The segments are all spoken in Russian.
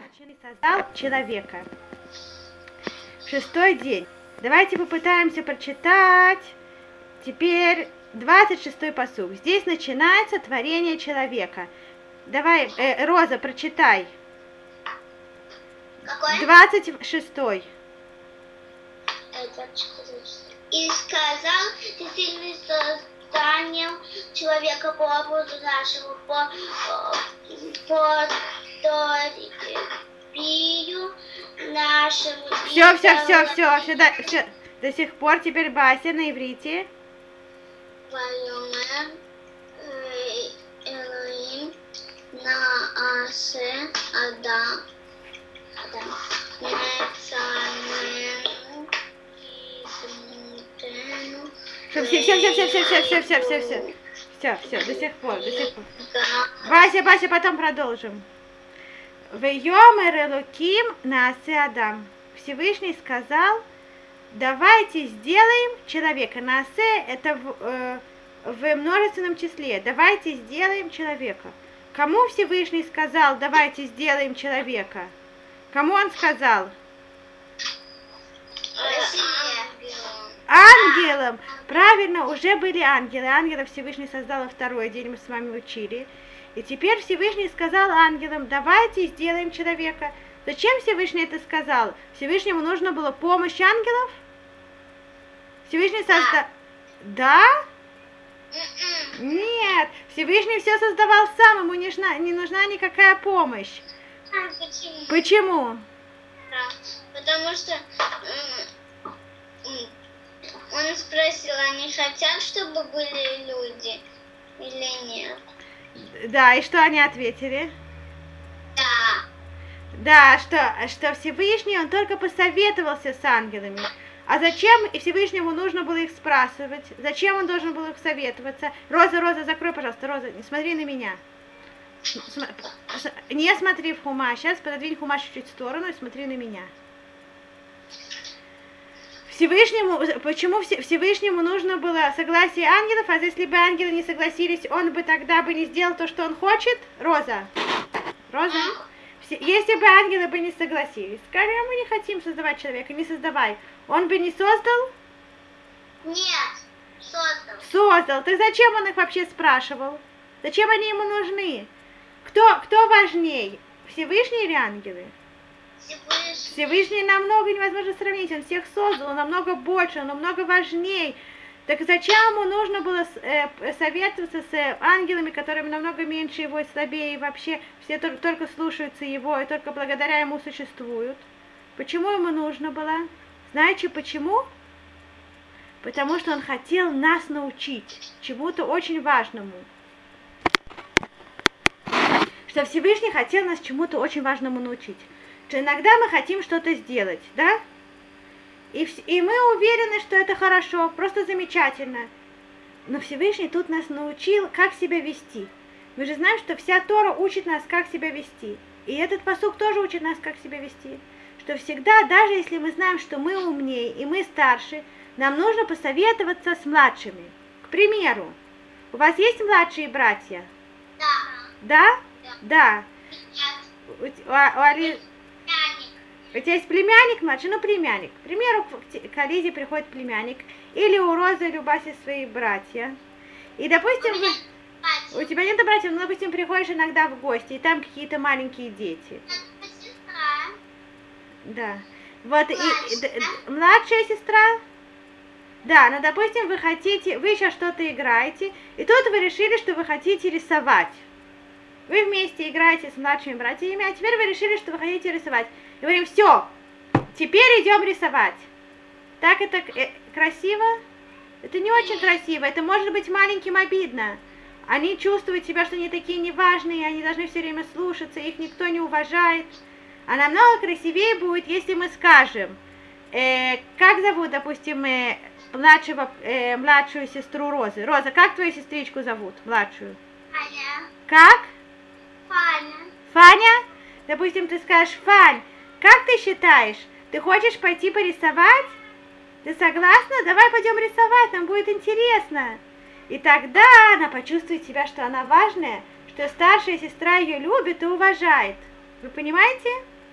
создал человека. Шестой день. Давайте попытаемся прочитать теперь 26-й пасук. Здесь начинается творение человека. Давай, Роза, прочитай. Какой? 26-й. И сказал, ты созданием человека по образу нашему, по подобию нашему. Все. До сих пор теперь Бася на иврите. Вайомер Элоим Наасе Адам Мецамену Измутену. Все, до сих пор. Бася, потом продолжим. Вайомер Элоким Наасе Адам. Всевышний сказал, давайте сделаем человека. Наасе это в множественном числе. Давайте сделаем человека. Кому Всевышний сказал, давайте сделаем человека? Кому он сказал? Ангелам. Правильно, уже были ангелы. Ангелов Всевышний создал во второй день, мы с вами учили. И теперь Всевышний сказал ангелам, давайте сделаем человека. Зачем Всевышний это сказал? Всевышнему нужно было помощь ангелов? Всевышний создал... Да? Нет, Всевышний все создавал сам, ему не нужна никакая помощь. Почему? Потому что он спросил, они хотят, чтобы были люди или нет? Да, и что они ответили? Да. Да, что Всевышний, он только посоветовался с ангелами. А зачем и Всевышнему нужно было их спрашивать? Зачем он должен был их советоваться? Роза, закрой, пожалуйста, Роза, не смотри на меня. Не смотри в хумаш, сейчас пододвинь хумаш чуть-чуть в сторону и смотри на меня. Почему Всевышнему нужно было согласие ангелов, а если бы ангелы не согласились, он бы тогда не сделал то, что он хочет? Роза? Если бы ангелы бы не согласились, сказали, мы не хотим создавать человека, не создавай. Он бы не создал? Нет, Создал. Так зачем он их вообще спрашивал? Зачем они ему нужны? Кто важней? Всевышний или ангелы? Всевышний намного невозможно сравнить. Он всех создал, он намного больше, он намного важней. Так зачем ему нужно было советоваться с ангелами, которые намного меньше его, слабее, и вообще все только слушаются его, и только благодаря ему существуют? Почему ему нужно было? Знаете почему? Потому что он хотел нас научить чему-то очень важному. Что Всевышний хотел нас чему-то очень важному научить. Что иногда мы хотим что-то сделать, да? И мы уверены, что это хорошо, просто замечательно. Но Всевышний тут нас научил, как себя вести. Мы же знаем, что вся Тора учит нас, как себя вести. И этот пасук тоже учит нас, как себя вести. Что всегда, даже если мы знаем, что мы умнее и мы старше, нам нужно посоветоваться с младшими. К примеру, у вас есть младшие братья? Да. Да? У тебя есть племянник младший? Ну, племянник. К примеру, к Ализе приходит племянник. Или у Розы или у Баси свои братья. И, допустим, у тебя нет братьев, но, допустим, приходишь иногда в гости, и там какие-то маленькие дети. Сестра. Да. Вот, младшая сестра? Да, ну, допустим, вы сейчас что-то играете, и тут вы решили, что вы хотите рисовать. Вы вместе играете с младшими братьями, а теперь вы решили, что вы хотите рисовать. И говорим, все, теперь идем рисовать. Так это красиво? Это не очень красиво, это может быть маленьким обидно. Они чувствуют себя, что они такие неважные, они должны все время слушаться, их никто не уважает. А намного красивее будет, если мы скажем, как зовут, допустим, младшую сестру Розы. Роза, как твою сестричку зовут, младшую? Фаня. Как? Фаня. Допустим, ты скажешь, Фань, как ты считаешь, ты хочешь пойти порисовать? Ты согласна? Давай пойдем рисовать, нам будет интересно. И тогда она почувствует себя, что она важная, что старшая сестра ее любит и уважает. Вы понимаете?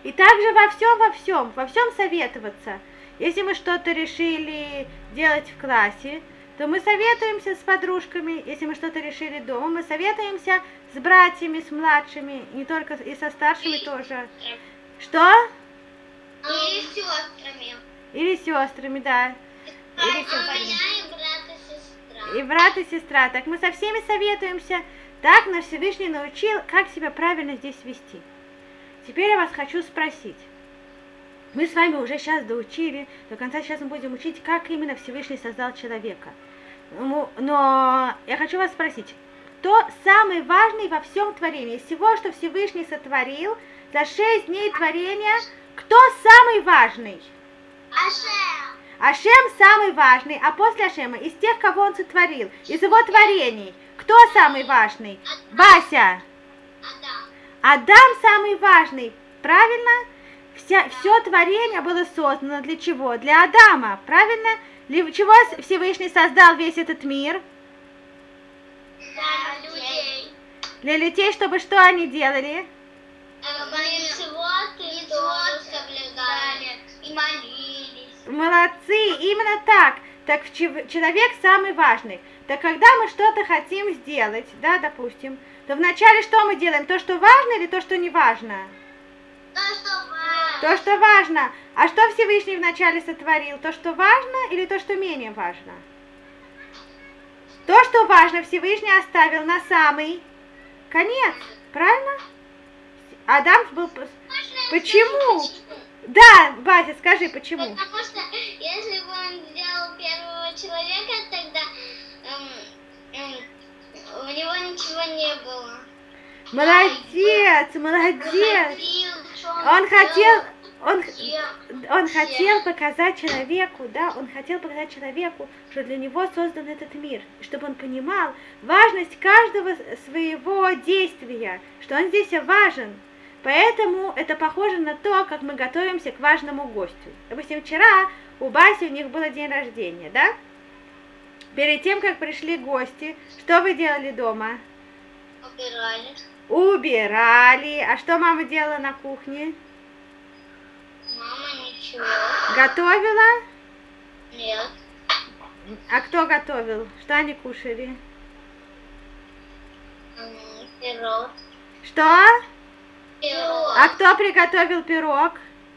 И также во всем советоваться. Если мы что-то решили делать в классе, то мы советуемся с подружками. Если мы что-то решили дома, мы советуемся с братьями, с младшими, не только и со старшими тоже. Что? Или с сестрами. Или с сестрами, да. Или У меня и брат и сестра. И брат, и сестра. Так мы со всеми советуемся. Так наш Всевышний научил, как себя правильно здесь вести. Теперь я вас хочу спросить. Мы с вами уже сейчас доучили, до конца сейчас мы будем учить, как именно Всевышний создал человека. Но я хочу вас спросить, кто самый важный во всем творении? Из всего, что Всевышний сотворил, за 6 дней творения, кто самый важный? Ашем. Ашем самый важный, а после Ашема, из тех, кого он сотворил, из его творений, кто самый важный? Бася. Адам. Адам самый важный, правильно? Все творение было создано для чего? Для Адама, правильно? Для чего Всевышний создал весь этот мир? Для людей. Для людей, чтобы что они делали? Мицвот тоже соблюдали. И молились. Молодцы, именно так. Так человек самый важный. Так когда мы что-то хотим сделать, да, допустим, то вначале что мы делаем? То, что важно или то, что не важно? То, что важно. То, что важно. А что Всевышний вначале сотворил? То, что важно или то, что менее важно? То, что важно, Всевышний оставил на самый конец. Правильно? Адам был... Почему? Да, Бася, скажи, почему? Потому что если бы он сделал первого человека, тогда у него ничего не было. Молодец, молодец. Он хотел показать человеку, да, он хотел показать человеку, что для него создан этот мир, чтобы он понимал важность каждого своего действия, что он здесь важен. Поэтому это похоже на то, как мы готовимся к важному гостю. Допустим, вчера у Баси у них было день рождения, да? Перед тем, как пришли гости, что вы делали дома? Убирали. Убирали. А что мама делала на кухне? Мама ничего. Готовила? Нет. А кто готовил? Что они кушали? Пирог. Что? Пирог. А кто приготовил пирог?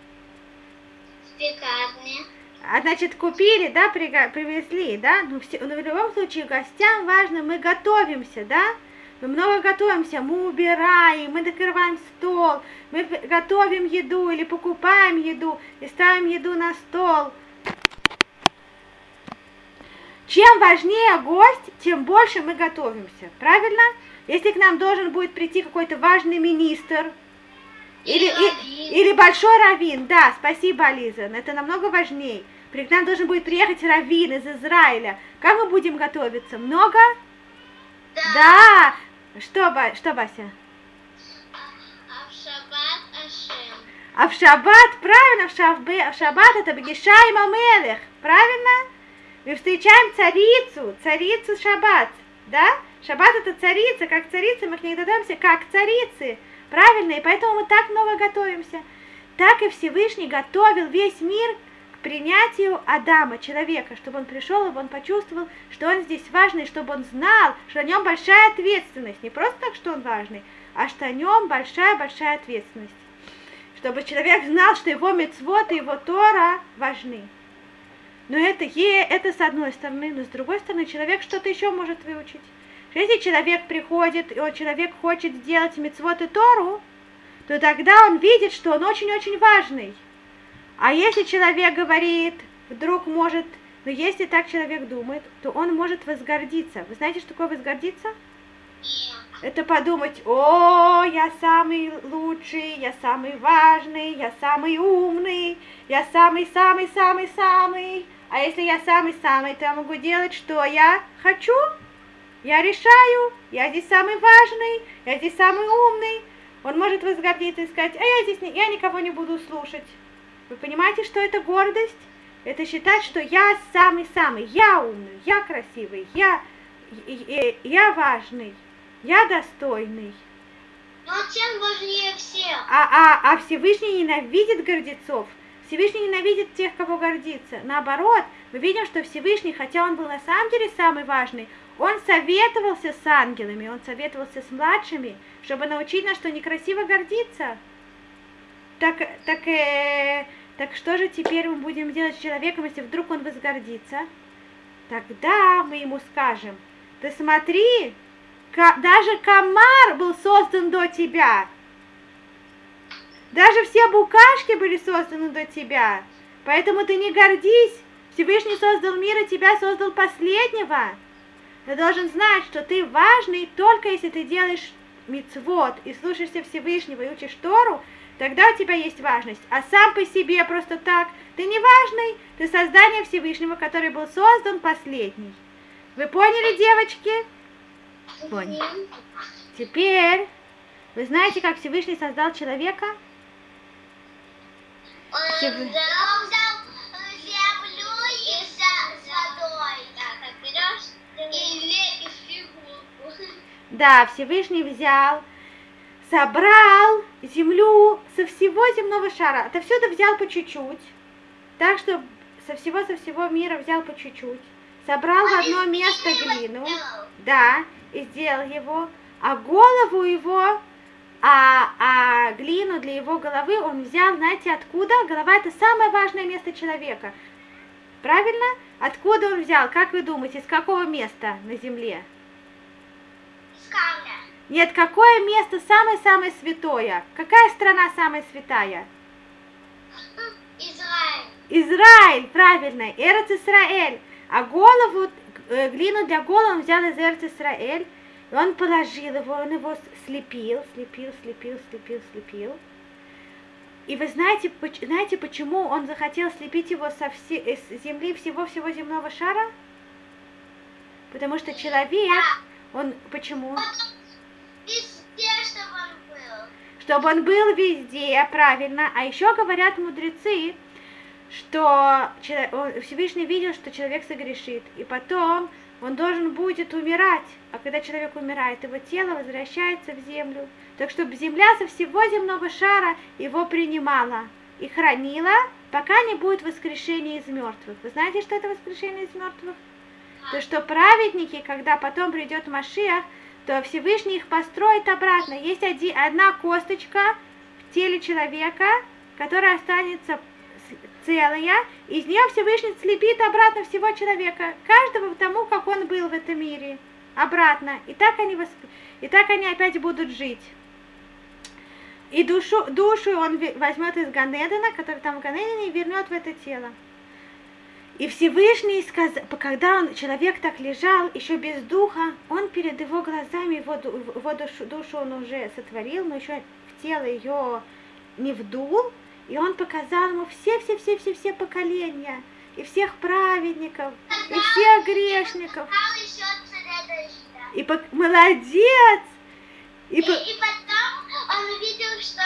В пекарне. А значит, купили, да, привезли, да? Но в любом случае гостям важно, мы готовимся, да? Мы много готовимся, мы убираем, мы накрываем стол, мы готовим еду или покупаем еду и ставим еду на стол. Чем важнее гость, тем больше мы готовимся, правильно? Если к нам должен будет прийти какой-то важный министр или большой раввин, да, спасибо, Ализа, это намного важнее. К нам должен будет приехать раввин из Израиля. Как мы будем готовиться? Много? Да. Что, Бася? А в шаббат Ашем. А в шаббат, правильно, в шаббат это Бегишай Мамелех, правильно? Мы встречаем царицу шаббат, да? Шаббат это царица, как царица, мы к ней готовимся как царицы, правильно? И поэтому мы так много готовимся. Так и Всевышний готовил весь мир к принятию Адама, человека, чтобы он пришел, и он почувствовал, что он здесь важный, чтобы он знал, что о нем большая ответственность. Не просто так, что он важный, а что о нем большая-большая ответственность. Чтобы человек знал, что его мицвот и его Тора важны. Но это с одной стороны, но с другой стороны человек что-то еще может выучить. Если человек приходит, и человек хочет сделать мицвот и Тору, то тогда он видит, что он очень-очень важный. А если человек говорит, вдруг может, но если так человек думает, то он может возгордиться. Вы знаете, что такое возгордиться? Это подумать: о, я самый лучший, я самый важный, я самый умный, я самый-самый-самый-самый. А если я самый-самый, то я могу делать, что я хочу. Я решаю, я здесь самый важный, я здесь самый умный. Он может возгордиться и сказать: а я никого не буду слушать. Вы понимаете, что это гордость? Это считать, что я самый-самый, я умный, я красивый, я важный, я достойный. Но чем важнее всех? А Всевышний ненавидит гордецов. Всевышний ненавидит тех, кого гордится. Наоборот, мы видим, что Всевышний, хотя он был на самом деле самый важный, он советовался с ангелами, он советовался с младшими, чтобы научить нас, что некрасиво гордиться. Так что же теперь мы будем делать с человеком, если вдруг он возгордится? Тогда мы ему скажем: ты смотри, даже комар был создан до тебя. Даже все букашки были созданы до тебя. Поэтому ты не гордись. Всевышний создал мир и тебя создал последнего. Ты должен знать, что ты важный только если ты делаешь мицвот и слушаешься Всевышнего и учишь Тору, тогда у тебя есть важность. А сам по себе просто так ты не важный. Ты создание Всевышнего, который был создан последний. Вы поняли, девочки? Поняли. Теперь вы знаете, как Всевышний создал человека? Он взял землю и с водой. Так, берешь и фигурку. Да, Всевышний взял, собрал землю со всего земного шара. Отовсюду взял по чуть-чуть. Так что со всего мира взял по чуть-чуть. Собрал в одно место глину. Да, и сделал его. А голову его, глину для его головы он взял, знаете, откуда? Голова — это самое важное место человека. Правильно? Откуда он взял? Как вы думаете, из какого места на земле? С камня. Нет, какое место самое-самое святое? Какая страна самая святая? Израиль. Израиль, правильно, Эрец Исраэль. А голову, глину для головы он взял из Эрец Исраэль. И он положил его, он его слепил. И вы знаете, почему он захотел слепить его с земли всего земного шара? Потому что человек, он, почему? Везде, чтобы он был. Чтобы он был везде, правильно. А еще говорят мудрецы, что Всевышний видел, что человек согрешит, и потом он должен будет умирать. А когда человек умирает, его тело возвращается в землю. Так чтобы земля со всего земного шара его принимала и хранила, пока не будет воскрешения из мертвых. Вы знаете, что это воскрешение из мертвых? То, что праведники, когда потом придет Машиах, то Всевышний их построит обратно. Есть одна косточка в теле человека, которая останется целая, и из нее Всевышний слепит обратно всего человека, каждого тому, как он был в этом мире, обратно. И так они опять будут жить. И душу он возьмет из Ганедена, который там в Ганедене, и вернет в это тело. И Всевышний сказал, когда человек так лежал, еще без духа, он перед его глазами, его душу он уже сотворил, но еще в тело ее не вдул, и он показал ему все поколения, и всех праведников, и всех грешников. Молодец! И потом он увидел, что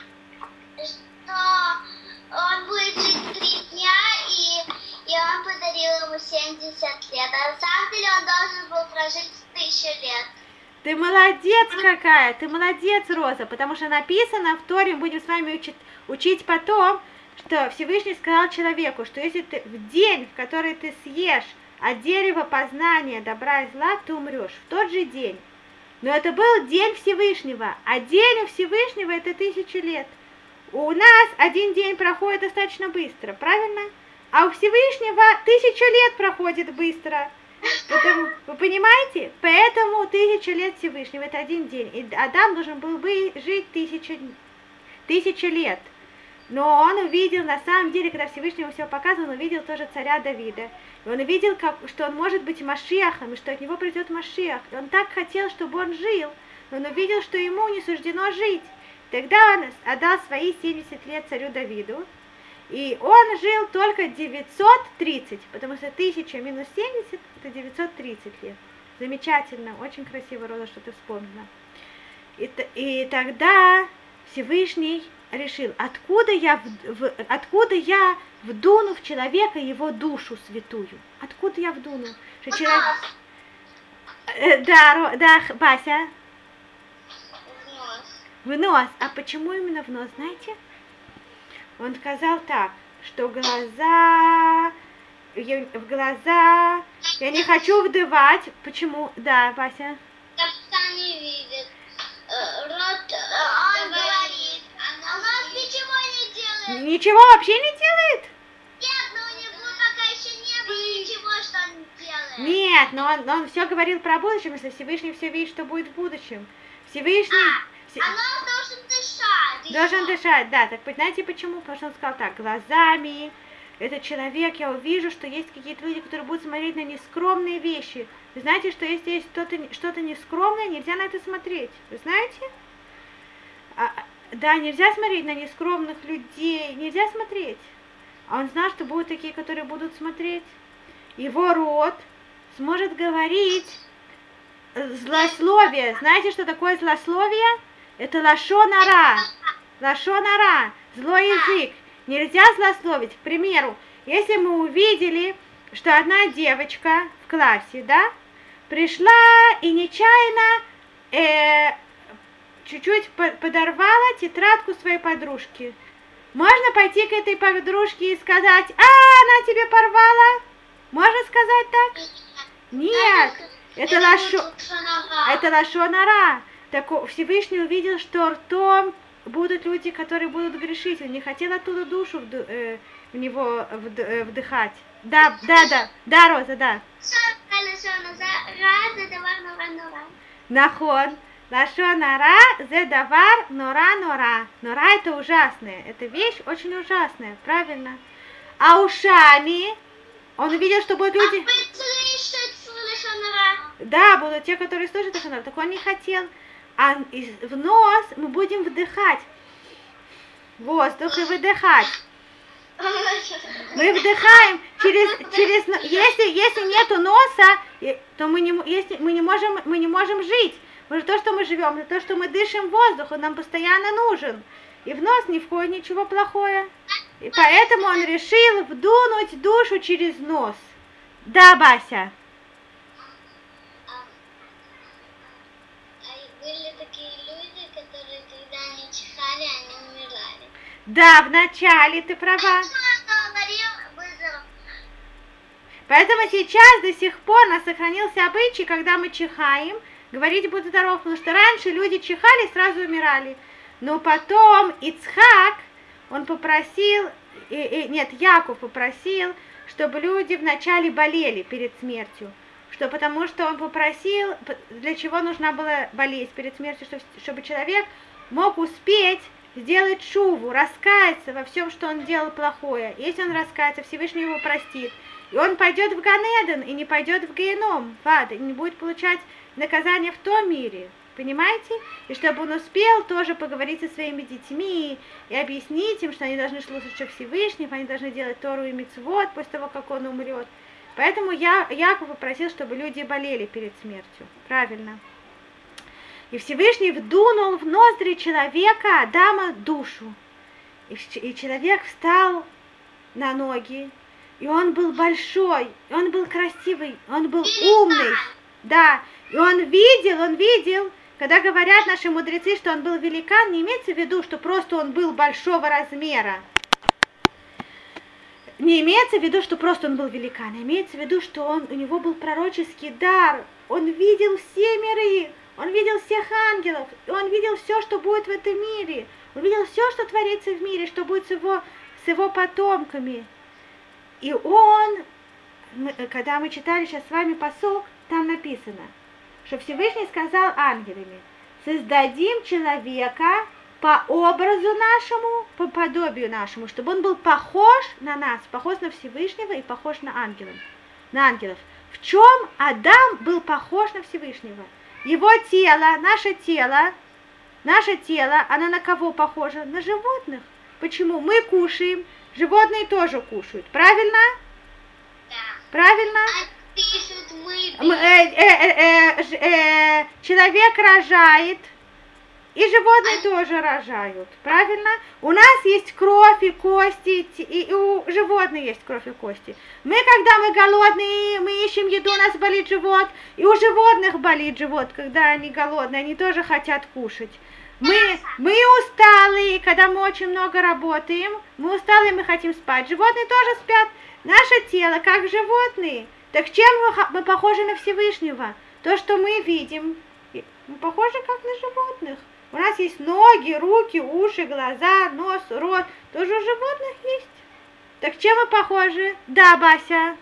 он будет жить 3 дня, и он подарил ему 70 лет. А на самом деле он должен был прожить 1000 лет. Ты молодец какая, ты молодец, Роза, потому что написано в Торе, мы будем с вами учить потом, что Всевышний сказал человеку, что если ты в день, в который ты съешь от дерева познания добра и зла, ты умрешь в тот же день. Но это был день Всевышнего, а день у Всевышнего это 1000 лет. У нас один день проходит достаточно быстро, правильно? А у Всевышнего 1000 лет проходит быстро. Вы понимаете? Поэтому 1000 лет Всевышнего это один день. И Адам должен был бы жить 1000 лет. Но он увидел, на самом деле, когда Всевышний ему все показывал, он увидел тоже царя Давида. И он увидел, что он может быть Машиахом, и что от него придет Машиах. И он так хотел, чтобы он жил. Но он увидел, что ему не суждено жить. Тогда он отдал свои 70 лет царю Давиду. И он жил только 930, потому что 1000 минус 70 это 930 лет. Замечательно, очень красиво, Роза, что ты вспомнила. И тогда Всевышний решил, откуда я вдуну в человека его душу святую? Откуда я вдуну? Что человек... Да, Бася. В нос. А почему именно в нос, знаете? Он сказал так, что в глаза, я не хочу вдувать. Почему? Да, Вася. Потому не видит. Рот он говорит, а нос ничего не делает. Ничего вообще не делает? Нет, но у него пока еще не было ничего, что он делает. Нет, но он все говорил про будущее, если Всевышний все видит, что будет в будущем. Всевышний... А нос должен дышать. Должен дышать, да. Так знаете почему? Потому что он сказал так, глазами, этот человек, я увижу, что есть какие-то люди, которые будут смотреть на нескромные вещи. Вы знаете, что если есть что-то нескромное, нельзя на это смотреть. Вы знаете? Да, нельзя смотреть на нескромных людей, нельзя смотреть. А он знал, что будут такие, которые будут смотреть. Его род сможет говорить злословие. Знаете, что такое злословие? Это лашон ара. Лашон ара. Злой язык. Нельзя злословить. К примеру, если мы увидели, что одна девочка в классе, да, пришла и нечаянно чуть-чуть подорвала тетрадку своей подружки. Можно пойти к этой подружке и сказать, она тебе порвала? Можно сказать так? Нет. Это лашон ара. Так Всевышний увидел, что ртом будут люди, которые будут грешить. Он не хотел оттуда душу в него вдыхать. Да, Роза, да. Нахон. Лашон ара зе давар нора. Нора это ужасное. Это вещь очень ужасная, правильно. А ушами он увидел, что будут люди... Да, будут те, которые слышат лашон ара. Так он не хотел. А в нос мы будем вдыхать воздух и выдыхать. Мы вдыхаем через если нету носа, то мы не можем жить. Потому что то, что мы живем, это то, что мы дышим воздух, он нам постоянно нужен. И в нос не входит ничего плохое. И поэтому он решил вдунуть душу через нос. Да, Бася? Были такие люди, которые, когда они чихали, они умирали. Да, вначале, ты права. Поэтому сейчас до сих пор у нас сохранился обычай, когда мы чихаем, говорить «будь здоров», потому что раньше люди чихали и сразу умирали. Но потом Ицхак, он попросил, Яков попросил, чтобы люди вначале болели перед смертью. Потому что он попросил, для чего нужна была болезнь перед смертью, чтобы человек мог успеть сделать шуву, раскаяться во всем, что он делал плохое. Если он раскается, Всевышний его простит. И он пойдет в Ганеден и не пойдет в Геном, в ад, и не будет получать наказание в том мире. Понимаете? И чтобы он успел тоже поговорить со своими детьми и объяснить им, что они должны слушать что Всевышнего, они должны делать Тору и мицвот после того, как он умрет. Поэтому Яков попросил, чтобы люди болели перед смертью. Правильно. И Всевышний вдунул в ноздри человека, Адама, душу. И человек встал на ноги. И он был большой, и он был красивый, он был умный. Да. И он видел, когда говорят наши мудрецы, что он был великан, не имеется в виду, что просто он был большого размера. Не имеется в виду, что просто он был великан, а имеется в виду, что у него был пророческий дар. Он видел все миры, он видел всех ангелов, и он видел все, что будет в этом мире. Он видел все, что творится в мире, что будет с его потомками. И когда мы читали сейчас с вами пасук, там написано, что Всевышний сказал ангелами: создадим человека по образу нашему, по подобию нашему, чтобы он был похож на нас, похож на Всевышнего и похож на ангелов. В чем Адам был похож на Всевышнего? Его тело, наше тело, оно на кого похоже? На животных. Почему? Мы кушаем, животные тоже кушают. Правильно? Да. Правильно? Пишут Человек рожает, и животные тоже рожают. Правильно? У нас есть кровь и кости, и у животных есть кровь и кости. Когда мы голодные, мы ищем еду, у нас болит живот, и у животных болит живот, когда они голодные, они тоже хотят кушать. Мы усталые, когда мы очень много работаем, мы усталые, мы хотим спать. Животные тоже спят. Наше тело, как животные. Так чем мы похожи на Всевышнего? То, что мы видим, мы похожи как на животных. У нас есть ноги, руки, уши, глаза, нос, рот. Тоже у животных есть. Так чем мы похожи? Да, Бася.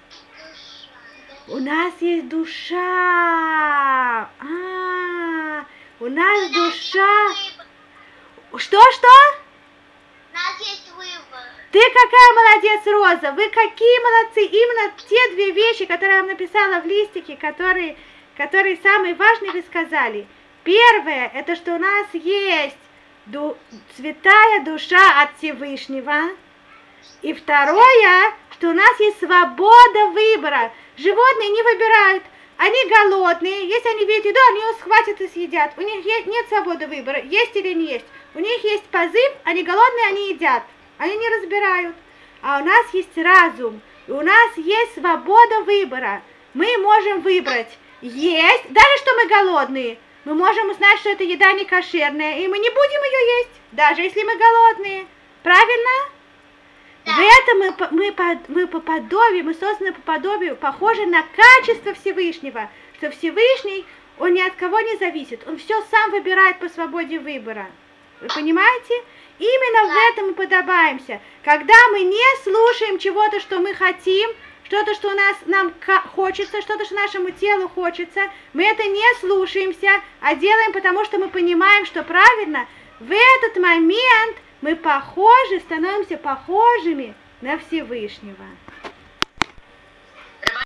У нас есть душа. У нас душа. Что? У нас есть выбор. Ты какая молодец, Роза. Вы какие молодцы. Именно те две вещи, которые я вам написала в листике, которые самые важные, вы сказали. Первое, это что у нас есть святая душа от Всевышнего. И второе, что у нас есть свобода выбора. Животные не выбирают. Они голодные. Если они видят еду, они ее схватят и съедят. У них нет свободы выбора, есть или не есть. У них есть позыв, они голодные, они едят. Они не разбирают. А у нас есть разум. И у нас есть свобода выбора. Мы можем выбрать есть, даже что мы голодные. Мы можем узнать, что эта еда не кошерная, и мы не будем ее есть, даже если мы голодные. Правильно? Да. В этом мы по подобию, мы созданы по подобию, похожи на качество Всевышнего, что Всевышний, он ни от кого не зависит, он все сам выбирает по свободе выбора. Вы понимаете? Именно в этом мы подобаемся. Когда мы не слушаем чего-то, что мы хотим, что-то, что нам хочется, что-то, что нашему телу хочется, мы это не слушаемся, а делаем, потому что мы понимаем, что правильно. В этот момент мы становимся похожими на Всевышнего.